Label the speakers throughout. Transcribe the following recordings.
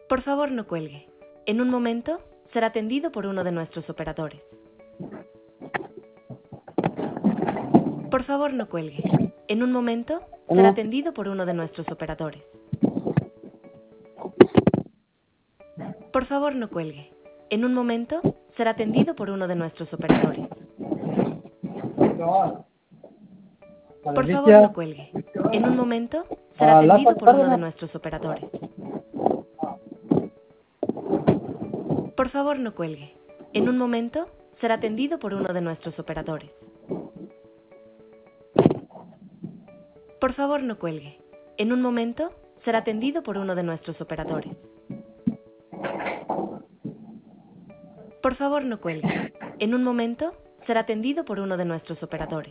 Speaker 1: Por favor, no cuelgue. En un momento será atendido por uno de nuestros operadores. Por favor, no cuelgue. En un momento será atendido por uno de nuestros operadores. Por favor, no cuelgue. En un momento será atendido por uno de nuestros operadores. Por favor, no cuelgue. En un momento será atendido por uno de nuestros operadores. Por favor, no cuelgue. En un momento será atendido por uno de nuestros operadores. Por favor, no cuelgue. En un momento será atendido por uno de nuestros operadores. Por favor, no cuelgue. En un momento será atendido por uno de nuestros operadores.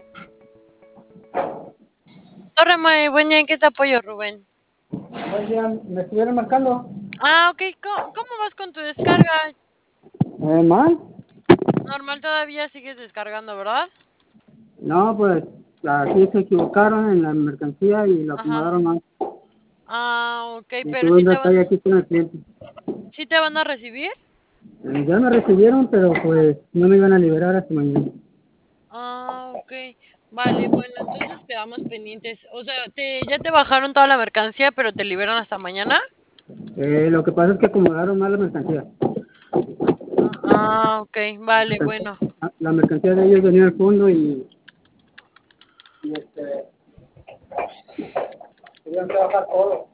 Speaker 2: Torre muy buena, ¿en qué te apoyo, Rubén?
Speaker 3: Oigan, me estuvieron marcando.
Speaker 2: Ah, ok. ¿Cómo vas con tu descarga?
Speaker 3: ¿Mal?
Speaker 2: Normal, todavía sigues descargando, ¿verdad?
Speaker 3: No, pues aquí se equivocaron en la mercancía y lo
Speaker 2: Ajá.
Speaker 3: acomodaron mal.
Speaker 2: Ah, ok,
Speaker 3: Y
Speaker 2: pero
Speaker 3: tuve un detalle aquí con el cliente.
Speaker 2: ¿sí te van a recibir?
Speaker 3: Ya me recibieron, pero pues no me iban a liberar hasta mañana.
Speaker 2: Ah, ok. Vale, bueno, entonces quedamos pendientes. O sea, ya te bajaron toda la mercancía, pero te liberan hasta mañana.
Speaker 3: Lo que pasa es que acomodaron mal la mercancía.
Speaker 2: Ah, ok, vale, bueno.
Speaker 3: La mercancía de ellos venía al fondo y tenían que bajar todo.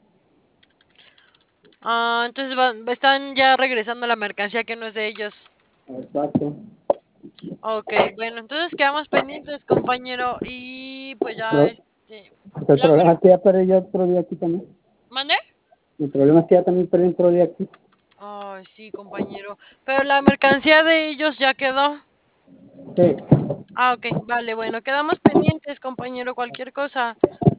Speaker 2: Ah, entonces están ya regresando la mercancía que no es de ellos.
Speaker 3: Exacto.
Speaker 2: Ok, bueno, entonces quedamos pendientes, compañero. Y pues ya,
Speaker 3: Pero el problema es que ya perdí yo otro día aquí también.
Speaker 2: ¿Mande?
Speaker 3: El problema es que ya también perdí otro día aquí.
Speaker 2: Ay, sí, compañero. Pero la mercancía de ellos ya quedó.
Speaker 3: Sí.
Speaker 2: Ah, ok, vale, bueno, quedamos pendientes, compañero, cualquier cosa.